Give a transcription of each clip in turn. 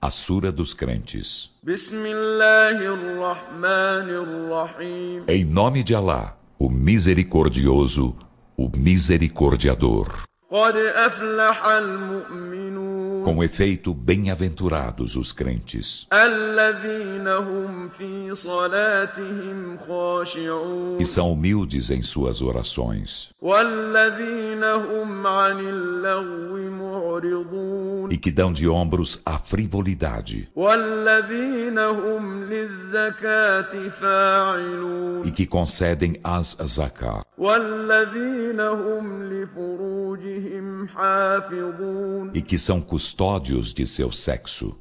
A Sura dos Crentes. Em nome de Alá, o Misericordioso, o Misericordiador. Com efeito, bem-aventurados os crentes, que são humildes em suas orações e que dão de ombros à frivolidade e que concedem as zakah e que são custódios de seu sexo,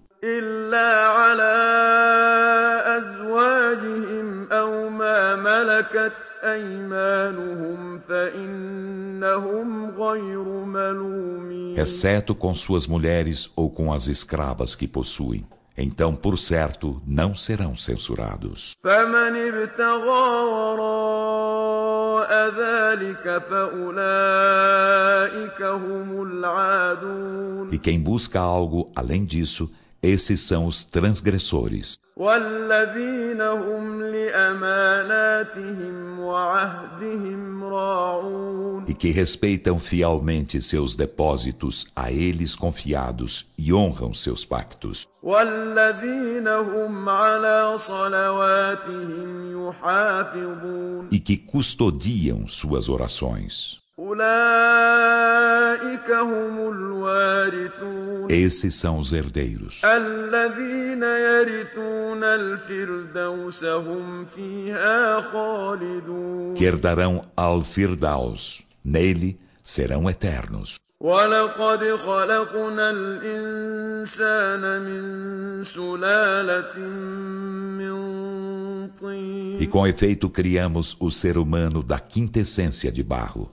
exceto com suas mulheres ou com as escravas que possuem. Então, por certo, não serão censurados. E quem busca algo além disso, esses são os transgressores. E que respeitam fielmente seus depósitos a eles confiados e honram seus pactos. E que custodiam suas orações. Esses são os herdeiros, que herdarão Al-Firdaus. Nele serão eternos. E com efeito criamos o ser humano da quintessência de barro.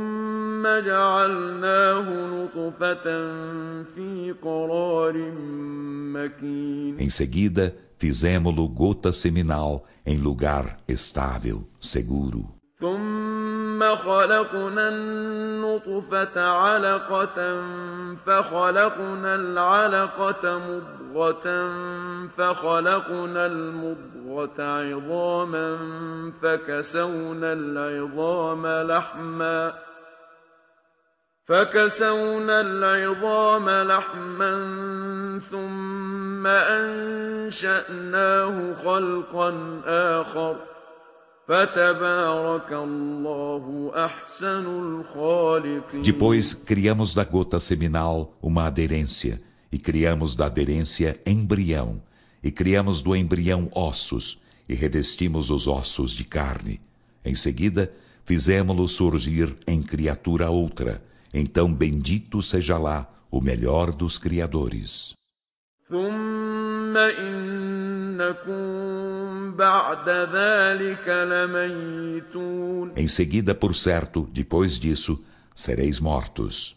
Em seguida, fizemo-lo gota seminal em lugar estável, seguro. خلقنا النطفة علقة فخلقنا العلقة مضغة فخلقنا المضغة عظاما فكسونا العظام لحما ثم أنشأناه خلقا آخر Depois criamos da gota seminal uma aderência, e criamos da aderência embrião, e criamos do embrião ossos, e revestimos os ossos de carne. Em seguida, fizemo-lo surgir em criatura outra. Então bendito seja lá o melhor dos criadores. Em seguida, por certo, depois disso, sereis mortos.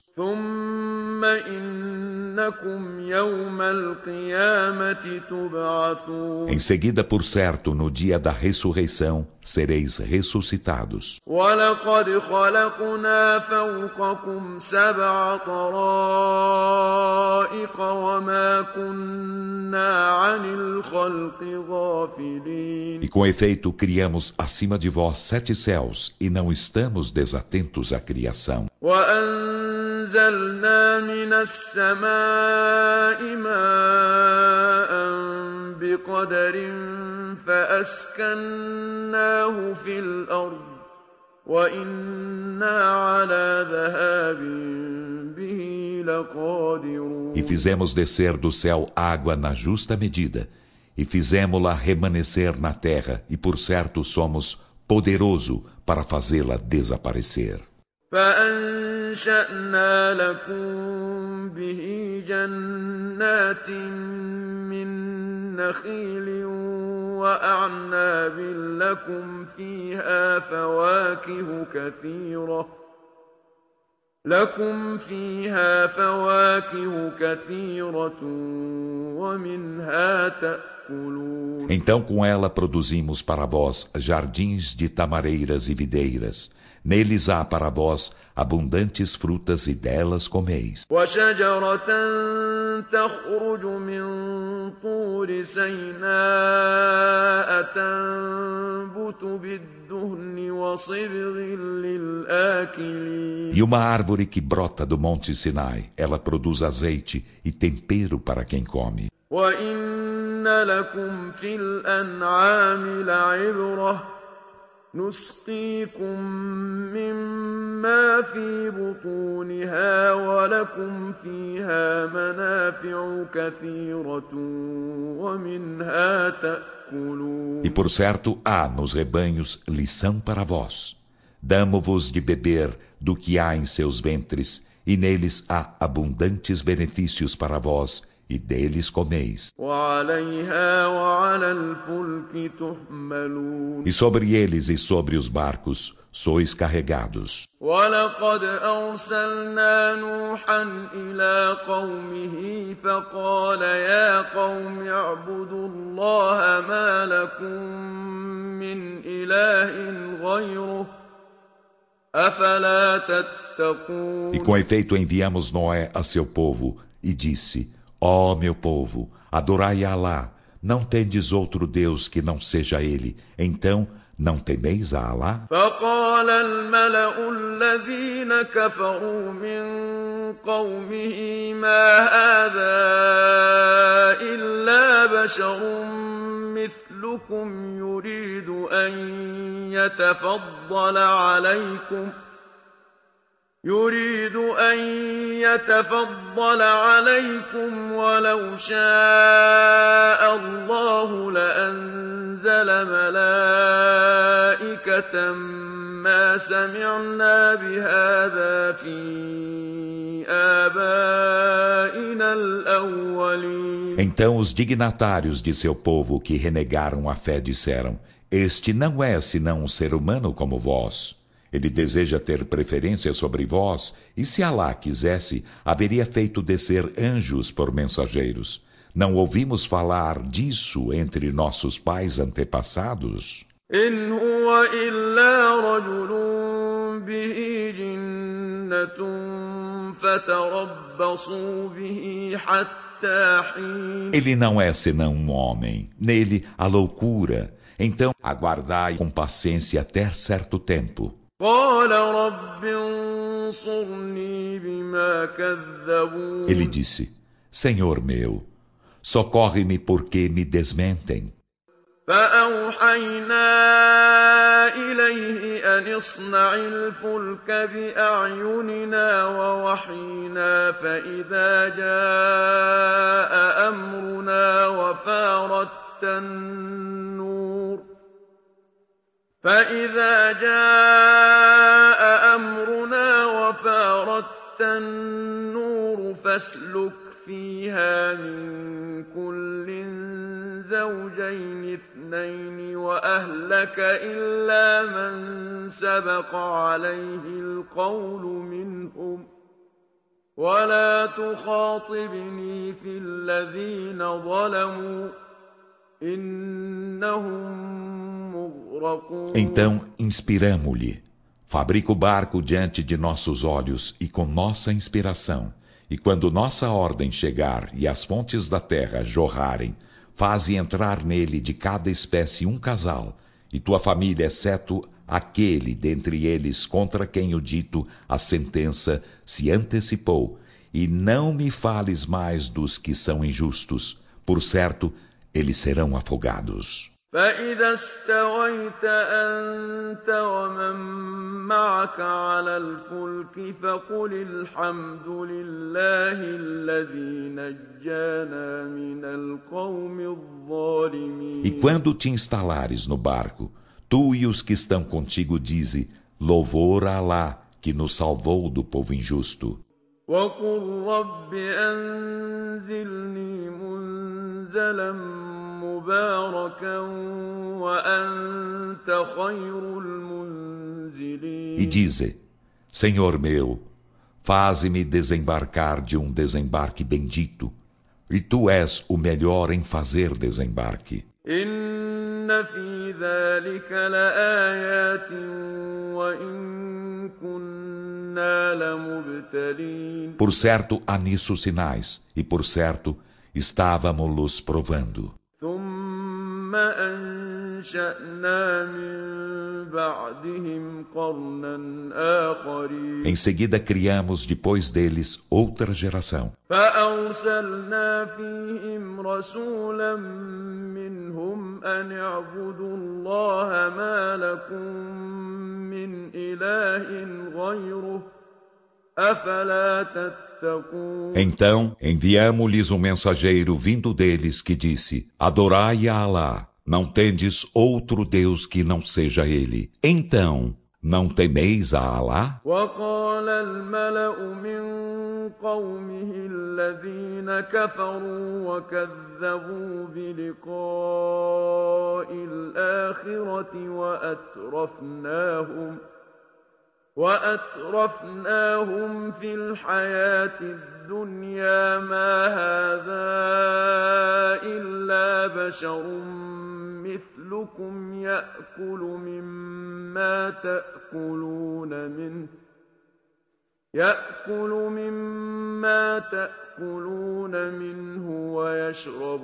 Em seguida, por certo, no dia da ressurreição, sereis ressuscitados. E com efeito, criamos acima de vós 7 céus, e não estamos desatentos à criação. وأنزلنا من السماء ماء بقدر فأسكناه في الأرض وإنا على ذهاب به لقادرون. E fizemos descer do céu água na justa medida, e fizemo-la remanescer na terra, e por certo somos poderoso para fazê-la desaparecer. فأنشأنا لكم به جنات من نخيل وأعناب لكم فيها فواكه كثيرة ومنها تأكلون. Então com ela produzimos para vós jardins de tamareiras e videiras. Neles há para vós abundantes frutas e delas comeis. طور سيناء تنبت بالدهن وصبغ للآكلين. E uma árvore que brota do monte Sinai, ela produz azeite e tempero para quem come. وإن لكم في الأنعام لعبرة نسقيكم مما في بطونها ولكم فيها منافع كثيرة ومنها تأكلون. E por certo há nos rebanhos lição para vós. Damo-vos de beber do que há em seus ventres, e neles há abundantes benefícios para vós, e deles comeis. وعليها وعلى الفلك تحملون. E sobre eles e sobre os barcos sois carregados. ولقد أرسلنا نوحا إلى قومه فقال يا قوم اعبدوا الله ما لكم من إله غيره أفلا تتقون. E com efeito enviamos Noé a seu povo, e disse: Ó meu povo, adorai a Alá, não tendes outro Deus que não seja Ele, então não temeis a Alá? فقال الملأ الذين كفروا من قومه ما هذا إلا بشر مثلكم يريد أن يتفضل عليكم ولو شاء الله لأنزل ملائكة ما سمعنا بهذا في آبائنا الأولين. Então os dignatários de seu povo que renegaram a fé disseram: Este não é senão um ser humano como vós. Ele deseja ter preferência sobre vós, e se Alá quisesse, haveria feito descer anjos por mensageiros. Não ouvimos falar disso entre nossos pais antepassados? إن هو إلا رجل به جنة فتربصوا به حتى حين. Ele não é senão um homem, nele a loucura. Então aguardai com paciência até certo tempo. قال رب انصرني بما كذبون. Ele disse: Senhor meu, socorre-me porque me desmentem. فأوحينا إليه أن اصنع الفلك بأعيننا ووحينا فإذا جاء أمرنا وفارت النور فاسلك فيها من كل زوجين اثنين وأهلك إلا من سبق عليه القول منهم ولا تخاطبني في الذين ظلموا إنهم مغرقون. Então inspiramo-lhe: fabrica o barco diante de nossos olhos e com nossa inspiração. E quando nossa ordem chegar e as fontes da terra jorrarem, faze entrar nele de cada espécie um casal, e tua família, exceto aquele dentre eles contra quem o dito a sentença se antecipou, e não me fales mais dos que são injustos, por certo, eles serão afogados. فإذا استويت أنت ومن معك على الفلك فقل الحمد لله الذي نجانا من القوم الظالمين. E quando te instalares no barco, tu e os que estão contigo dize: louvor a Alá, que nos salvou do povo injusto. وقل رب أنزلني منزلا مباركا وأنت خير المنزلين. E dize: Senhor meu, faze-me desembarcar de um desembarque bendito, e tu és o melhor em fazer desembarque. إن في ذلك لآيات وإن كنا لمبتلين. Por certo há nisso sinais, e por certo estávamos-los provando. ثم أنشأنا من بعدهم قرنا آخرين Em seguida criamos depois deles outra geração. فأرسلنا فيهم رسولا منهم أن اعبدوا الله ما لكم من إله غيره أفلا تتقون Então enviamo-lhes um mensageiro vindo deles que disse: Adorai a Alá, não tendes outro Deus que não seja Ele. Então, não temeis a Alá? وقال الملأ من قومه الذين كفروا وكذبوا بلقاء الآخرة وأترفناهم في الحياة الدنيا ما هذا إلا بشر مثلكم يأكل مما تأكلون منه ويشرب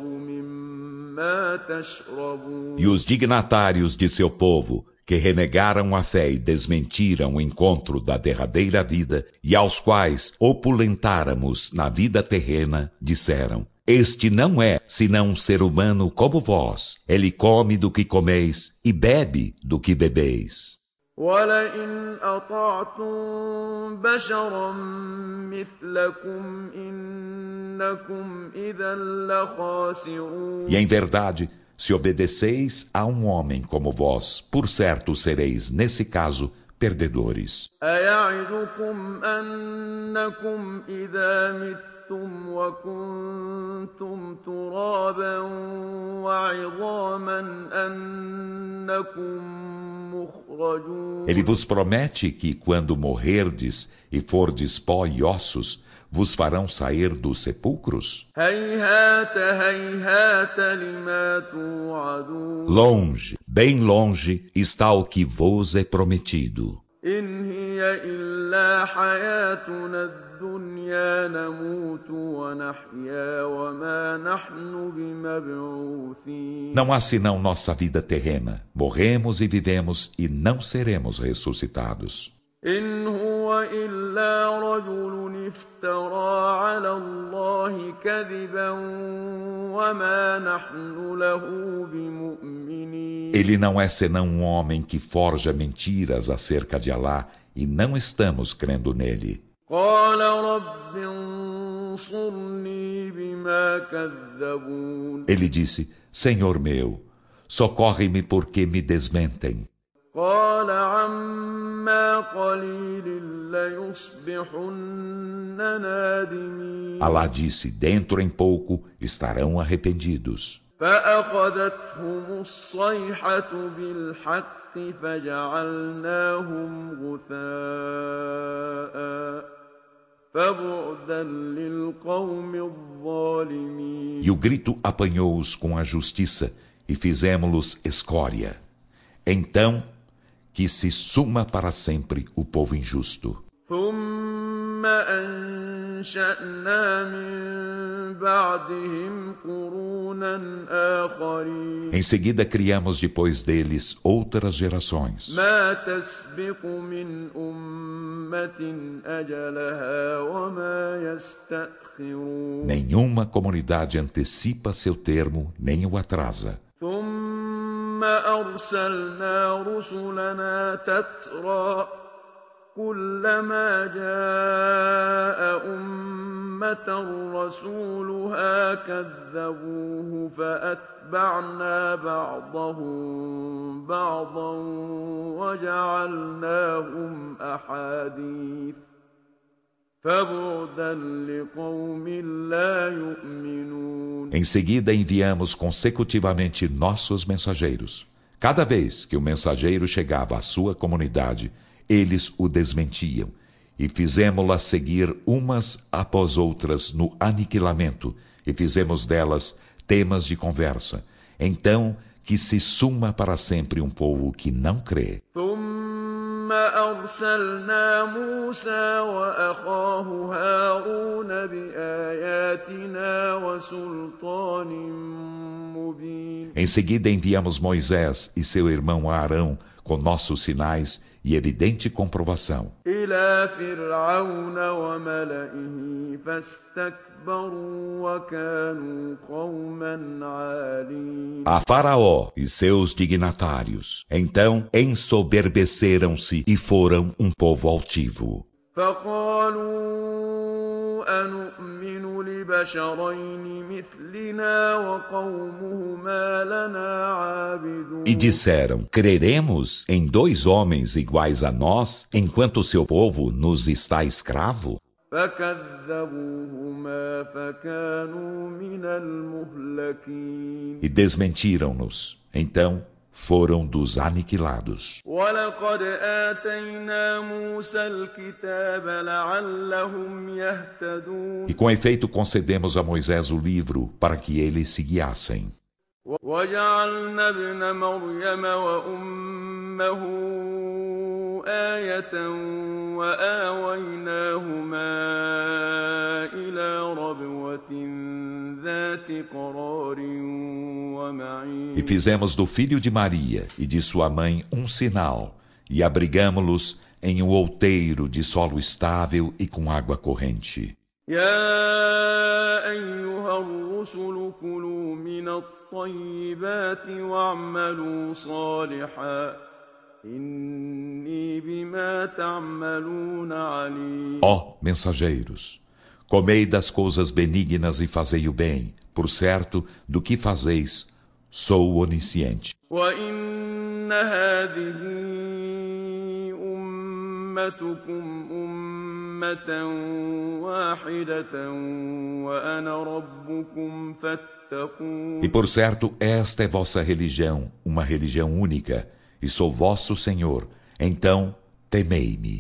مما تشربون. E os dignatários de seu povo, que renegaram a fé e desmentiram o encontro da derradeira vida, e aos quais opulentáramos na vida terrena, disseram: Este não é senão um ser humano como vós. Ele come do que comeis e bebe do que bebeis. وَلَئِنْ أَطَعْتُمْ بَشَرًا مِثْلَكُمْ إِنَّكُمْ إِذًا لَخَاسِرُونَ. E em verdade, se obedeceis a um homem como vós, por certo sereis, nesse caso, perdedores. أَيَعِدُكُمْ أَنَّكُمْ إِذَا مِتُّمْ وَكُنْتُمْ تُرَابًا وَعِظَامًا أَنَّكُمْ مُخْرَجُونَ. Ele vos promete que, quando morrerdes e fordes pó e ossos, vos farão sair dos sepulcros? هَيْهَاتَ هَيْهَاتَ لِمَا تُوعَدُونَ. Longe, bem longe, está o que vos é prometido. إِنْ هِيَ إِلَّا حَيَاتُنَا الدُّنْيَا نَمُوتُ وَنَحْيَا وَمَا نَحْنُ بِمَبْعُوثِينَ. Não há senão nossa vida terrena. Morremos e vivemos e não seremos ressuscitados. إِنْ هُوَ إِلَّا رَجُلٌ افْتَرَىٰ عَلَى اللَّهِ كَذِبًا وَمَا نَحْنُ لَهُ بِمُؤْمِنِينَ. Ele não é senão um homem que forja mentiras acerca de Alá e não estamos crendo nele. قَالَ رَبِّ انصُرْنِي بِمَا كَذَّبُونِ. Ele disse: Senhor meu, socorre-me porque me desmentem. قَالَ عَمَّا قَلِيلٍ لَيُصْبِحُنَّ نَادِمِينَ. Alá disse: Dentro em pouco estarão arrependidos. فأخذتهم الصيحة بالحق فجعلناهم غثاء فبعدا للقوم الظالمين. E o grito apanhou-os com a justiça e fizemos-los escória. Então, que se suma para sempre o povo injusto. ثم أنشأنا من بعدهم قرونا آخرين. Em seguida criamos depois deles outras gerações. ما تسبق من أمة أجلها وما يستأخرون. Nenhuma comunidade antecipa seu termo, nem o atrasa. ثم أرسلنا رسلنا تترى كلما جاء أمة رسولها كذبوه فأتبعنا بعضهم بعضا وجعلناهم أحاديث فبعدا لقوم لا يؤمنون. Em seguida enviamos consecutivamente nossos mensageiros. Cada vez que o mensageiro chegava à sua comunidade, eles o desmentiam, e fizemos-las seguir umas após outras no aniquilamento, e fizemos delas temas de conversa. Então, que se suma para sempre um povo que não crê. ثم أرسلنا موسى وأخاه هارون بآياتنا وسلطان مبين. Em seguida enviamos Moisés e seu irmão Arão com nossos sinais e evidente comprovação إلى فرعون وملئه فاستكبروا وكانوا قوما عالين a Faraó e seus dignatários. Então ensoberbeceram-se e foram um povo altivo. فقالوا أنؤمن لبشرين مثلنا وقومهما لنا عابدون E disseram: creremos em 2 homens iguais a nós, enquanto seu povo nos está escravo? فكذبوهما فكانوا من المهلكين E desmentiram-nos. Então foram dos aniquilados. ولقد آتينا موسى الكتاب لعلهم يهتدون E com efeito concedemos a Moisés o livro para que eles se guiassem. وجعلنا ابن مريم وأمه آية وآويناهما إلى ربوة ذات قرار ومعين E fizemos do filho de Maria e de sua mãe um sinal, e abrigamo-los em um outeiro de solo estável e com água corrente. يا أيها الرسل كلوا من الطيبات واعملوا صالحا إني بما تعملون عليم Ó mensageiros, comei das coisas benignas e fazei o bem, por certo, do que fazeis, sou onisciente. وإن هذه أمتكم أمة واحدة وأنا ربكم فاتقون E por certo, esta é vossa religião, uma religião única, e sou vosso Senhor, então temei-me.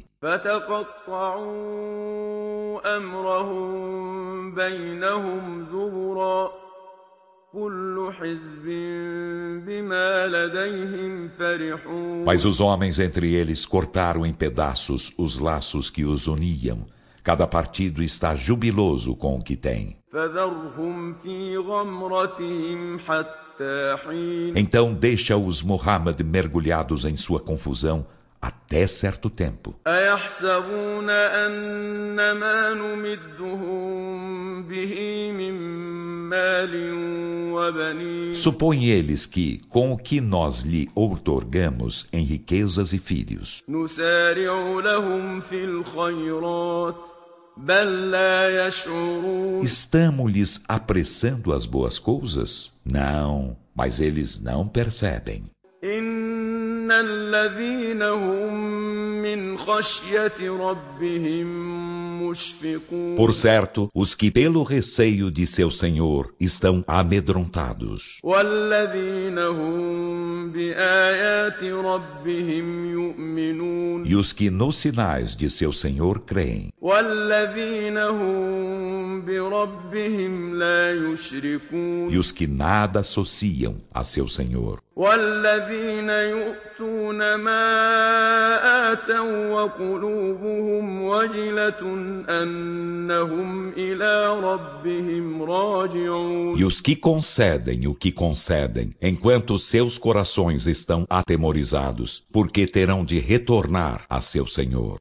فتقطعوا أمرهم بينهم زبرا كل حزب بما لديهم فرحون Mas os homens entre eles cortaram em pedaços os laços que os uniam. Cada partido está jubiloso com o que tem. فذرهم في غمرتهم حتى حين Então deixa-os Muhammad mergulhados em sua confusão até certo tempo. أيحسبون أن ما نمدهم به من مال وبنين Supõem eles que, com o que nós lhe outorgamos em riquezas e filhos, نسارع لهم في الخيرات بل لا يشعرون estamos-lhes apressando as boas coisas? Não, mas eles não percebem. إن الذين هم من خشية ربهم مشفقون Por certo, os que pelo receio de seu Senhor estão amedrontados, والذين هم بآيات ربهم يؤمنون e os que nos sinais de seu Senhor creem, والذين هم بربهم لا يشركون e os que nada associam a seu Senhor, والذين يؤتون ما آتوا وقلوبهم وجلة أنهم إلى ربهم راجعون e os que concedem o que concedem, enquanto seus corações estão atemorizados, porque terão de retornar a seu Senhor.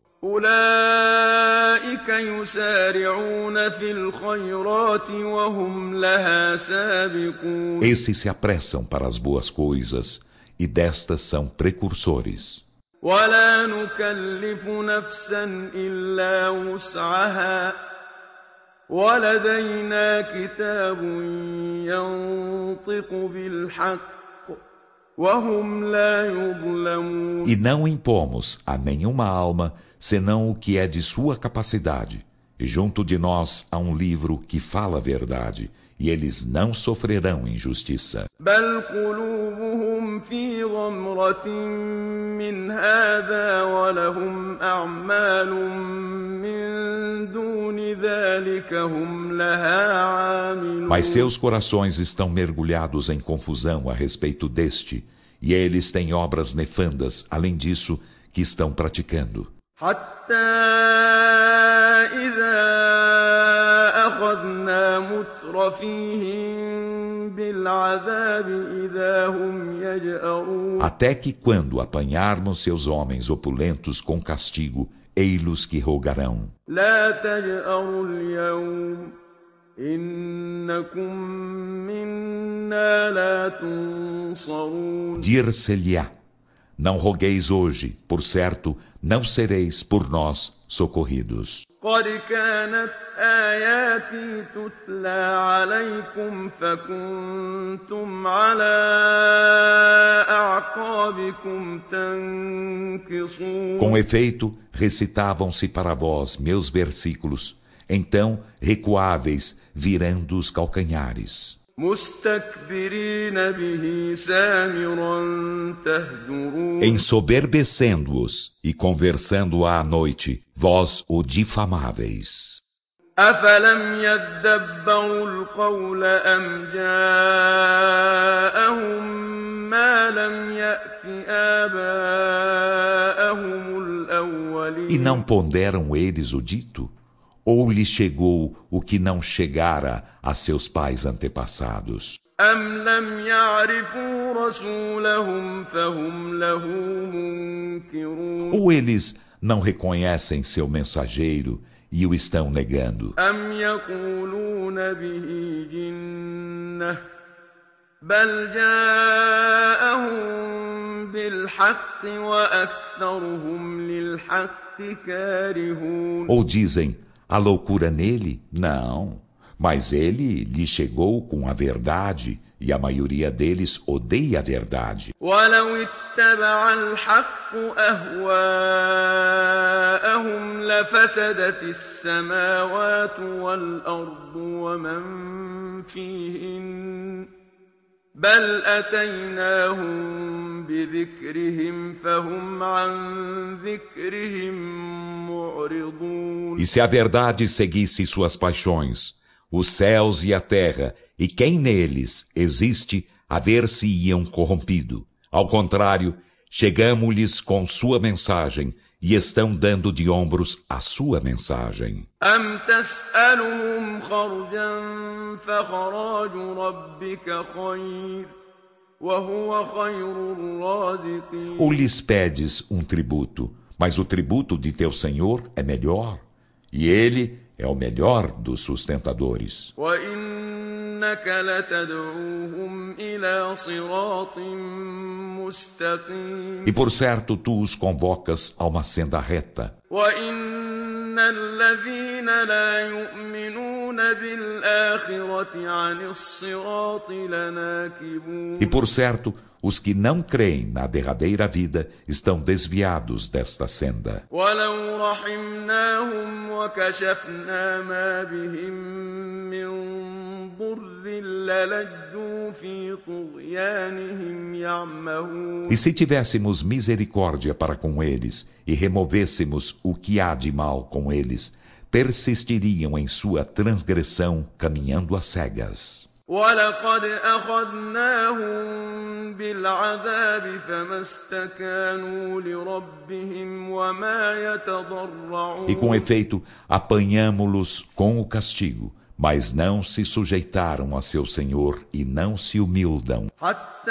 أولئك يسارعون في الخيرات وهم لها سابقون Esses se apressam para as boas coisas, e destas são precursores. ولا نكلف نفسا إلا وسعها ولدينا كتاب ينطق بالحق وهم لا يظلمون E não impomos a nenhuma alma senão o que é de sua capacidade. E junto de nós há um livro que fala a verdade, e eles não sofrerão injustiça. بل قلوبهم في غمرة من هذا ولهم أعمال من دون ذلك هم لها عاملون Mas seus corações estão mergulhados em confusão a respeito deste, e eles têm obras nefandas, além disso, que estão praticando. حتى إذا أخذنا مترفيهم بالعذاب إذا هم يجأرون. Até que quando apanharmos seus homens opulentos com castigo, ei-los que rogarão: لا تجأروا اليوم إنكم منا لا تنصرون. Dir-se-lhe-á: não rogueis hoje, por certo, não sereis por nós socorridos. قد كانت آياتي تتلى عليكم فكنتم على أعقابكم تنكصون. Com efeito, recitavam-se para vós meus versículos, então recuáveis, virando os calcanhares. مستكبرين به سامرا تهجرون. Ensoberbecendo-os e conversando à noite, vós o difamáveis. أفلم يدبروا القول أم جاءهم ما لم يأت آباءهم الأولين. E não ponderam eles o dito? Ou lhes chegou o que não chegara a seus pais antepassados? أم لم يعرفوا رسولهم فهم له منكرون. Ou eles não reconhecem seu mensageiro e o estão negando? أم يقولون به جنة بل جاءهم بالحق وأكثرهم للحق كارهون. Ou dizem: a loucura nele? Não, mas ele lhe chegou com a verdade e a maioria deles odeia a verdade. ولو اتبع الحق أهواءهم لفسدت السماوات والأرض ومن فيهن بل أتيناهم بذكرهم فهم عن ذكرهم معرضون. E se a verdade seguisse suas paixões, os céus e a terra, e quem neles existe, haver-se-iam corrompido. Ao contrário, chegamo-lhes com sua mensagem, e estão dando de ombros a sua mensagem. أم تسألهم خرجا فخراج ربك خير وهو خير الرازقين. Ou lhes pedes um tributo, mas o tributo de teu Senhor é melhor, e ele é o melhor dos sustentadores. وإنك لتدعوهم إلى صراط مستقيم. E por certo tu os convocas a uma senda reta. وإن الذين لا يؤمنون بالآخرة عن الصراط لناكبون. E por certo, os que não creem na derradeira vida estão desviados desta senda. ولو رحمناهم وكشفنا ما بهم من ضر للجوا في طغيانهم يعمهون. E se tivéssemos misericórdia para com eles e removêssemos o que há de mal com eles, persistiriam em sua transgressão, caminhando às cegas. ولقد أخذناهم بالعذاب فما استكانوا لربهم وما يتضرعون. E com efeito, apanhamo-los com o castigo, mas não se sujeitaram a seu Senhor e não se humildam. حتى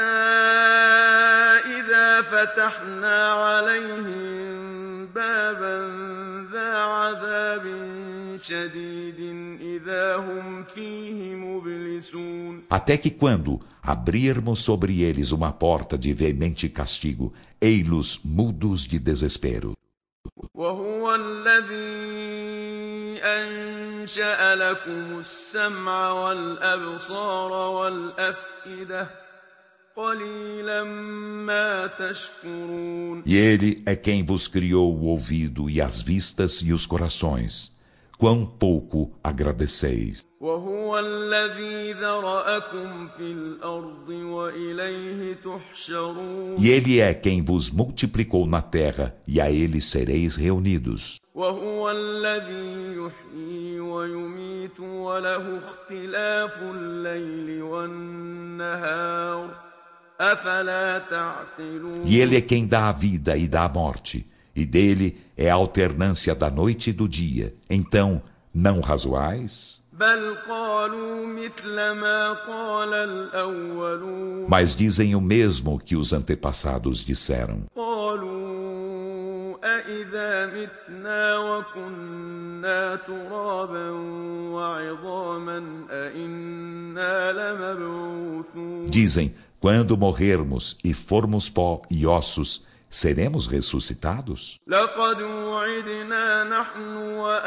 إذا فتحنا عليهم بابا ذا عذاب شديد إذا هم فيه مبلسون. Até que quando abrirmos sobre eles uma porta de veemente castigo, ei-los mudos de desespero. وهو الذي أنشأ لكم السمع والأبصار والأفئدة قليلا ما تشكرون. E ele é quem vos criou o ouvido e as vistas e os corações. Quão pouco agradeceis. وهو الذي ذرأكم في الأرض وإليه تحشرون. E ele é quem vos multiplicou na terra, e a ele sereis reunidos. وهو الذي يحيي ويميت وله اختلاف الليل والنهار أفلا تعقلون. E ele é quem dá a vida e dá a morte, e dele é a alternância da noite e do dia. Então, não razoais? بل قالوا مثل ما قال الأولون Mas dizem o mesmo que os antepassados disseram. قالوا أإذا متنا وكنا ترابا وعظاما أإنا لمبعوثون Dizem, quando morrermos e formos pó e ossos, seremos ressuscitados? لقد وعدنا نحن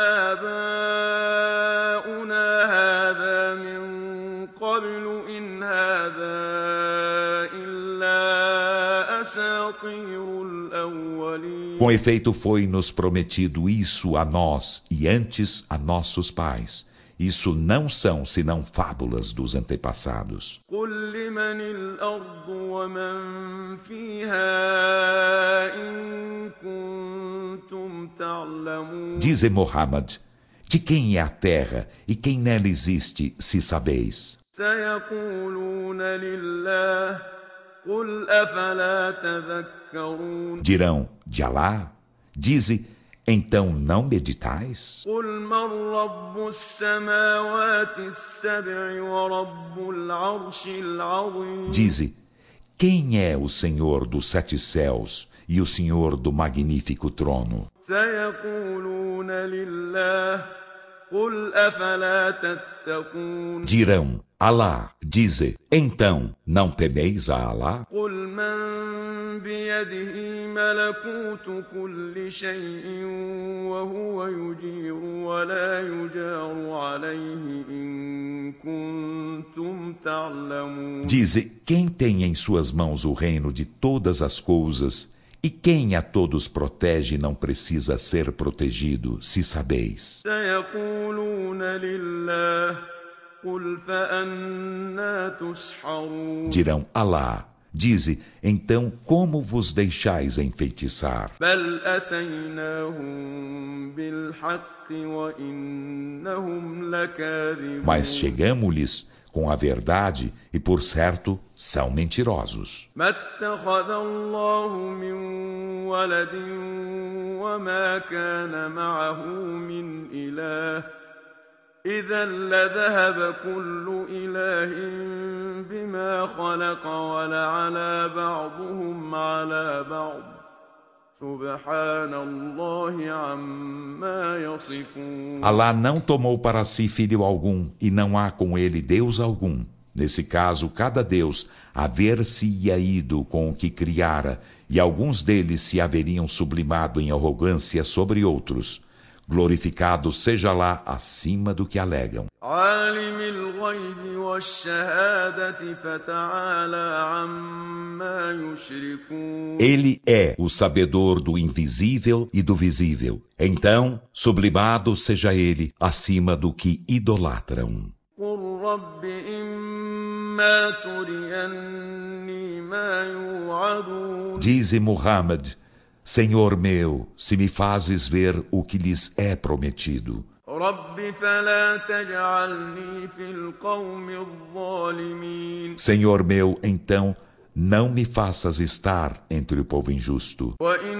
وآباؤنا هذا من قبل إن هذا إلا أساطير الأولين Com efeito, foi-nos prometido isso a nós e antes a nossos pais. Isso não são senão fábulas dos antepassados. قل لمن الأرض ومن فيها إن كنتم تعلمون Dize Muhammad, de quem é a terra e quem nela existe, se sabeis? سيقولون لله قل أفلا تذكرون Dirão, de Alá? Dize, então não meditais? قل من رب السماوات السبع ورب العرش العظيم Dize, quem é o Senhor dos 7 céus e o Senhor do magnífico trono? سيقولون لله قل أفلا تتقون Dirão, Alá, dize, então não temeis a Alá? قل من بيده ملكوت كل شيء وهو يجير ولا يجار عليه إن كنتم تعلمون Dize, quem tem em suas mãos o reino de todas as coisas, e quem a todos protege não precisa ser protegido, se sabeis. سيقولون لله قل فأنا تسحرون Dirão, Alá, dize, então como vos deixais enfeitiçar? بل أتيناهم بالحق وإنهم لكاذبون Mas chegamo-lhes com a verdade e, por certo, são mentirosos. ما اتخذ الله من ولد وما كان معه من إله إذا لذهب كل إله بما خلق ولعلى بعضهم على بعض سبحان الله عما يصفون Alá não tomou para si filho algum, e não há com ele Deus algum. Nesse caso, cada Deus haver-se-ia ido com o que criara, e alguns deles se haveriam sublimado em arrogância sobre outros. Glorificado seja lá acima do que alegam. عالم الغيب والشهادة فتعالى عما يشركون Ele é o sabedor do invisível e do visível. Então, sublimado seja ele acima do que idolatram. قل رب إما تريني ما يوعدون Dize Muhammad, Senhor meu, se me fazes ver o que lhes é prometido. رب فلا تجعلني في القوم الظالمين Senhor meu, então, não me faças estar entre o povo injusto.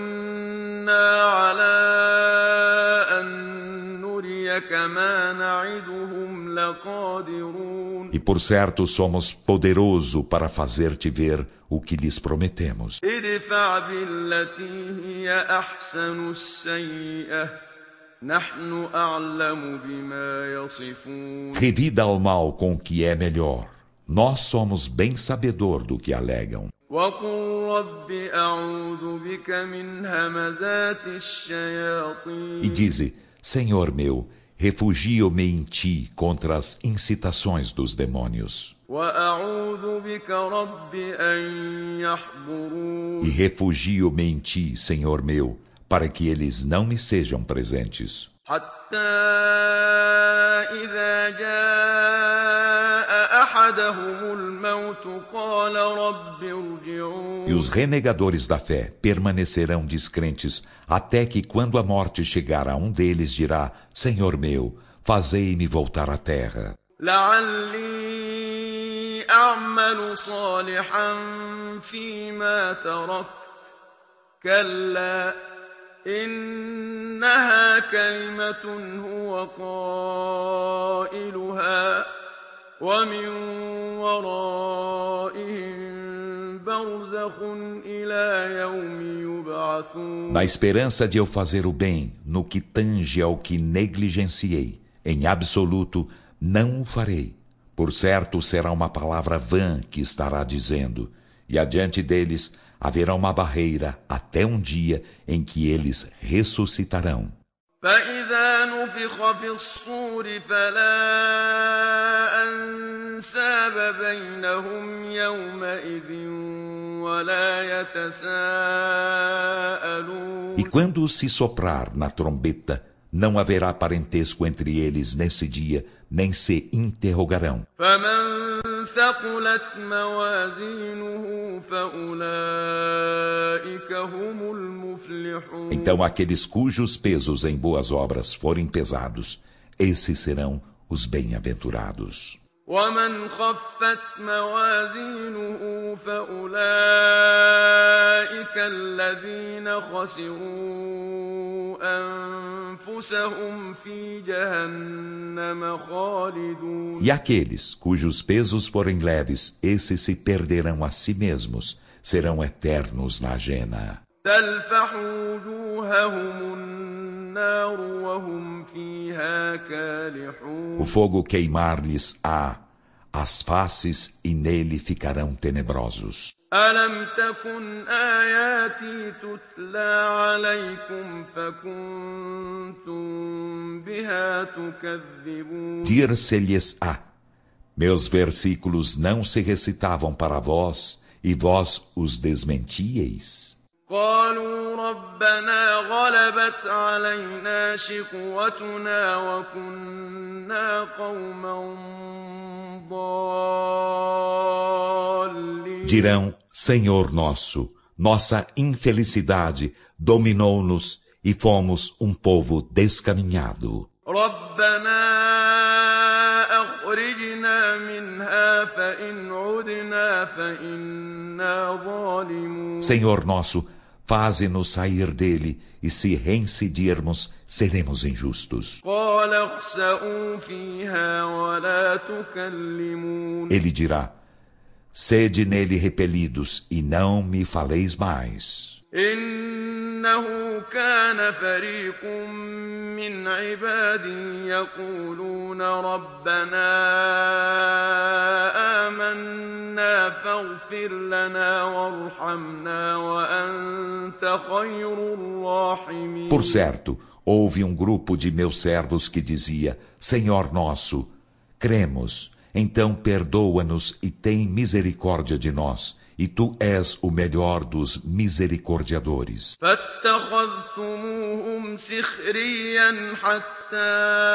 وإنا على أن نريك ما نعدهم لقادرون E por certo somos poderoso para fazer-te ver o que lhes prometemos. ادفع بالتي هي أحسن السيئة نحن أعلم بما يصفون Revida ao mal com o que é melhor. Nós somos bem sabedor do que alegam. وقل رب أعوذ بك من همزات الشياطين E dize, Senhor meu, refugio-me em ti contra as incitações dos demônios. وأعوذ بك رب أن يحضرون E refugio-me em ti, Senhor meu, para que eles não me sejam presentes. حتى إذا جاء أحدهم الموت قال رب ارجعون E os renegadores da fé permanecerão descrentes até que, quando a morte chegar a um deles, dirá, Senhor meu, fazei-me voltar à terra, لعلي أعمل صالحا فيما تركت كلا إنها كلمة هو قائلها ومن ورائهم برزخ إلى يوم يبعثون. Na esperança de eu fazer o bem, no que tange ao que negligenciei, em absoluto não o farei. Por certo será uma palavra vã que estará dizendo, e adiante deles haverá uma barreira até um dia em que eles ressuscitarão. فإذا نفخ في الصور فلا أنساب بينهم يومئذ ولا يتساءلون. E quando se soprar na trombeta, não haverá parentesco entre eles nesse dia, nem se interrogarão. فمن ثقلت موازينه فأولئك هم المفلحون. Então aqueles cujos pesos em boas obras forem pesados, esses serão os bem-aventurados. ومن خفت موازينه فأولئك الذين خسروا أنفسهم في جهنم خالدون. E aqueles cujos pesos forem leves, esses se perderão a si mesmos, serão eternos na jena. تلفح وجوههم النار وهم فيها كالحون. O fogo queimar-lhes as faces e nele ficarão tenebrosos. ألم تكن آياتي تتلى عليكم فكنتم بها تكذبون. Dir-se-lhes meus versículos não se recitavam para vós, e vós os desmentíeis. قالوا ربنا غلبت علينا شقوتنا وكنا قوما ضالين. Dirão, Senhor nosso, nossa infelicidade dominou-nos e fomos um povo descaminhado. ربنا أخرجنا منها فإن عدنا فإنا ظالمون. Senhor nosso, faze-nos sair dele, e se reincidirmos, seremos injustos. قال اخسئوا فيها ولا تكلمون. Ele dirá, sede nele repelidos, e não me faleis mais. إنه كان فريق من عبادي يقولون ربنا آمنا فاغفر لنا وارحمنا وأنت خير الراحمين. Por certo, houve um grupo de meus servos que dizia, Senhor nosso, cremos, então perdoa-nos e tem misericórdia de nós. E tu és o melhor dos misericordiadores. فاتخذتموهم سخريا حتى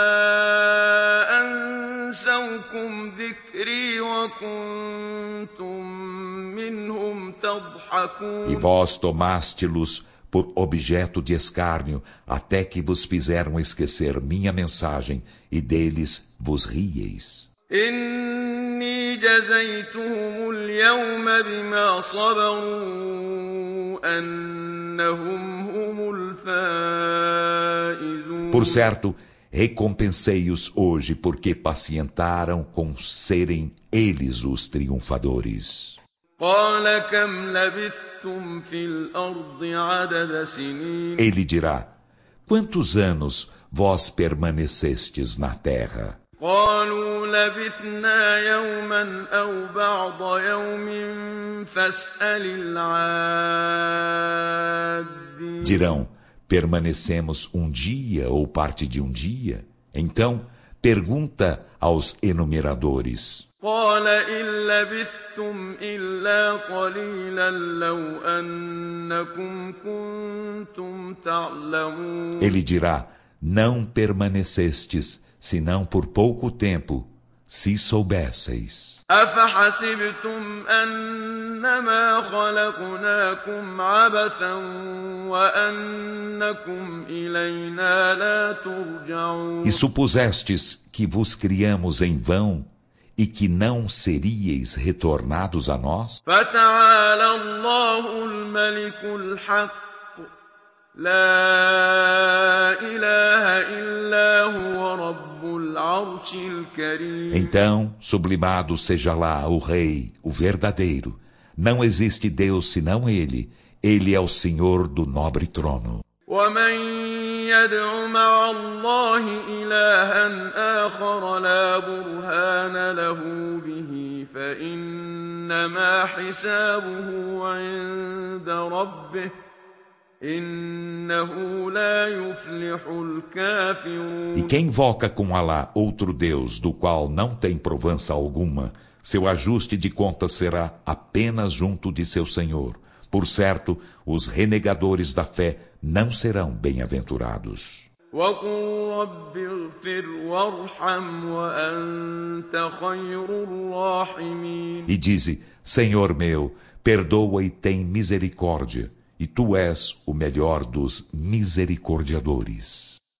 أنسوكم ذكري وكنتم منهم تضحكون. E vós tomaste-los por objeto de escárnio, até que vos fizeram esquecer minha mensagem, e deles vos rieis. إني جزيتهم اليوم بما صبروا أنهم هم الفائزون. Por certo, recompensei-os hoje porque pacientaram com serem eles os triunfadores. قال كم لبثتم في الأرض عدد سنين. Ele dirá, quantos anos vós permanecestes na terra? قالوا لبثنا يوما أو بعض يوم فاسأل العادين. Dirão, permanecemos um dia ou parte de um dia? Então, pergunta aos enumeradores. قال إن لبثتم إلا قليلا لو أنكم كنتم تعلمون. Ele dirá, não permanecestes senão por pouco tempo, se soubesseis. أفحسبتم أنما خلقناكم عبثا وأنكم إلينا لا ترجعون. E supusestes que vos criamos em vão e que não seríeis retornados a nós? فتعالى الله الملك الحق لا إله إلا هو رب العرش الكريم. Então, sublimado seja lá o Rei, o verdadeiro. Não existe Deus senão Ele. Ele é o Senhor do nobre trono. ومن يدع مع الله إلها آخر لا برهان له به فإنما حسابه عند ربه إنه لا يفلح الكافرون. E quem invoca com Alá outro Deus, do qual não tem provança alguma, seu ajuste de contas será apenas junto de seu Senhor. Por certo, os renegadores da fé não serão bem-aventurados. وقل رب اغفر وارحم وأنت خير الراحمين. E dize, Senhor meu, perdoa e tem misericórdia, e Tu és o melhor dos misericordiadores.